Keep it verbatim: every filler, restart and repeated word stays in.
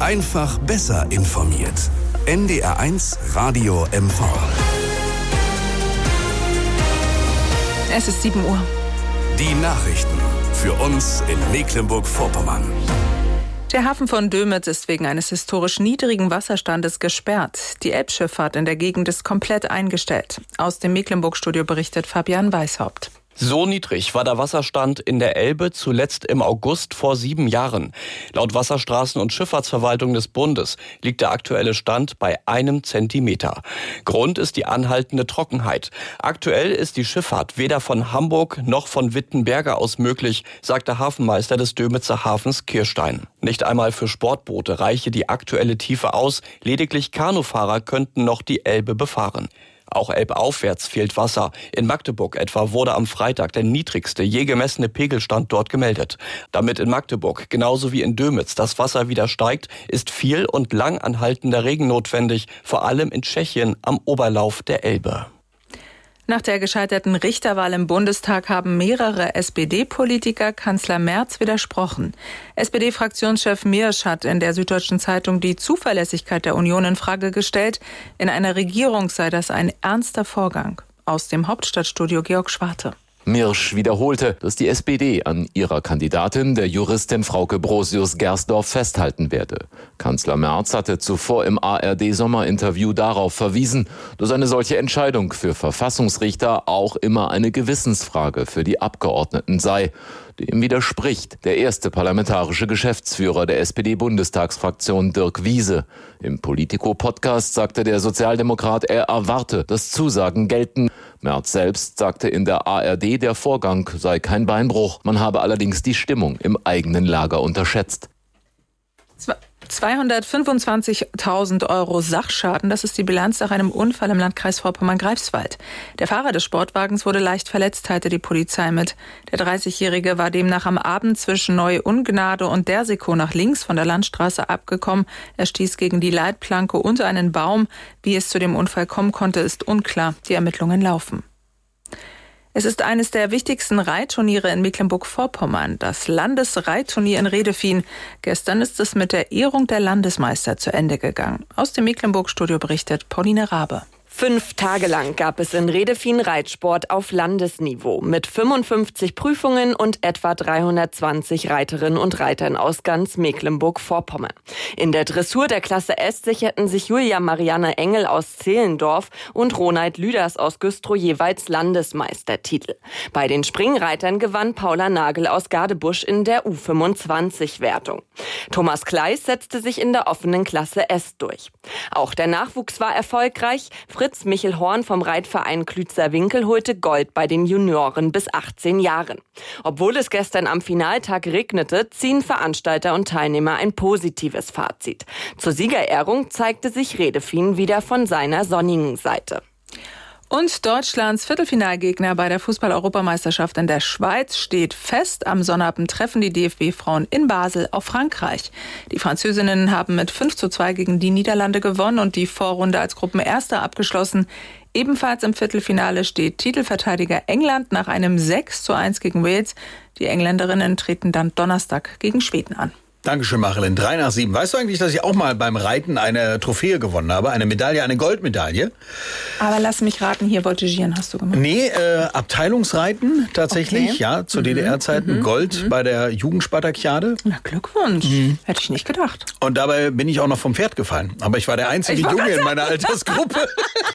Einfach besser informiert. N D R eins Radio M V. Es ist sieben Uhr. Die Nachrichten für uns in Mecklenburg-Vorpommern. Der Hafen von Dömitz ist wegen eines historisch niedrigen Wasserstandes gesperrt. Die Elbschifffahrt in der Gegend ist komplett eingestellt. Aus dem Mecklenburg-Studio berichtet Fabian Weishaupt. So niedrig war der Wasserstand in der Elbe zuletzt im August vor sieben Jahren. Laut Wasserstraßen- und Schifffahrtsverwaltung des Bundes liegt der aktuelle Stand bei einem Zentimeter. Grund ist die anhaltende Trockenheit. Aktuell ist die Schifffahrt weder von Hamburg noch von Wittenberge aus möglich, sagt der Hafenmeister des Dömitzer Hafens Kirstein. Nicht einmal für Sportboote reiche die aktuelle Tiefe aus. Lediglich Kanufahrer könnten noch die Elbe befahren. Auch elbaufwärts fehlt Wasser. In Magdeburg etwa wurde am Freitag der niedrigste je gemessene Pegelstand dort gemeldet. Damit in Magdeburg genauso wie in Dömitz das Wasser wieder steigt, ist viel und lang anhaltender Regen notwendig, vor allem in Tschechien am Oberlauf der Elbe. Nach der gescheiterten Richterwahl im Bundestag haben mehrere S P D-Politiker Kanzler Merz widersprochen. S P D-Fraktionschef Mirsch hat in der Süddeutschen Zeitung die Zuverlässigkeit der Union in Frage gestellt. In einer Regierung sei das ein ernster Vorgang. Aus dem Hauptstadtstudio Georg Schwarte. Mirsch wiederholte, dass die S P D an ihrer Kandidatin, der Juristin Frauke Brosius-Gersdorf, festhalten werde. Kanzler Merz hatte zuvor im A R D-Sommerinterview darauf verwiesen, dass eine solche Entscheidung für Verfassungsrichter auch immer eine Gewissensfrage für die Abgeordneten sei. Dem widerspricht der erste parlamentarische Geschäftsführer der S P D-Bundestagsfraktion Dirk Wiese. Im Politico-Podcast sagte der Sozialdemokrat, er erwarte, dass Zusagen gelten. Merz selbst sagte in der A R D, der Vorgang sei kein Beinbruch. Man habe allerdings die Stimmung im eigenen Lager unterschätzt. zweihundertfünfundzwanzigtausend Euro Sachschaden, das ist die Bilanz nach einem Unfall im Landkreis Vorpommern-Greifswald. Der Fahrer des Sportwagens wurde leicht verletzt, teilte die Polizei mit. Der dreißigjährige war demnach am Abend zwischen Neu-Ungnade und Dersikow nach links von der Landstraße abgekommen. Er stieß gegen die Leitplanke unter einen Baum. Wie es zu dem Unfall kommen konnte, ist unklar. Die Ermittlungen laufen. Es ist eines der wichtigsten Reitturniere in Mecklenburg-Vorpommern, das Landesreitturnier in Redefien. Gestern ist es mit der Ehrung der Landesmeister zu Ende gegangen. Aus dem Mecklenburg-Studio berichtet Pauline Rabe. Fünf Tage lang gab es in Redefien Reitsport auf Landesniveau mit fünfundfünfzig Prüfungen und etwa dreihundertzwanzig Reiterinnen und Reitern aus ganz Mecklenburg-Vorpommern. In der Dressur der Klasse S sicherten sich Julia Marianne Engel aus Zehlendorf und Ronald Lüders aus Güstrow jeweils Landesmeistertitel. Bei den Springreitern gewann Paula Nagel aus Gadebusch in der U fünfundzwanzig-Wertung. Thomas Kleis setzte sich in der offenen Klasse S durch. Auch der Nachwuchs war erfolgreich. Fritz Michel Horn vom Reitverein Klützer Winkel holte Gold bei den Junioren bis achtzehn Jahren. Obwohl es gestern am Finaltag regnete, ziehen Veranstalter und Teilnehmer ein positives Fazit. Zur Siegerehrung zeigte sich Redefien wieder von seiner sonnigen Seite. Und Deutschlands Viertelfinalgegner bei der Fußball-Europameisterschaft in der Schweiz steht fest. Am Sonnabend treffen die D F B-Frauen in Basel auf Frankreich. Die Französinnen haben mit fünf zu zwei gegen die Niederlande gewonnen und die Vorrunde als Gruppenerster abgeschlossen. Ebenfalls im Viertelfinale steht Titelverteidiger England nach einem sechs zu eins gegen Wales. Die Engländerinnen treten dann Donnerstag gegen Schweden an. Dankeschön, Marilyn. drei nach sieben. Weißt du eigentlich, dass ich auch mal beim Reiten eine Trophäe gewonnen habe? Eine Medaille, eine Goldmedaille? Aber lass mich raten, hier Voltigieren hast du gemacht. Nee, äh, Abteilungsreiten tatsächlich. Okay. Ja, zu mhm. D D R-Zeiten. Mhm. Gold mhm. bei der Jugendspartakiade. Na, Glückwunsch. Mhm. Hätte ich nicht gedacht. Und dabei bin ich auch noch vom Pferd gefallen. Aber ich war der einzige Junge in meiner Altersgruppe.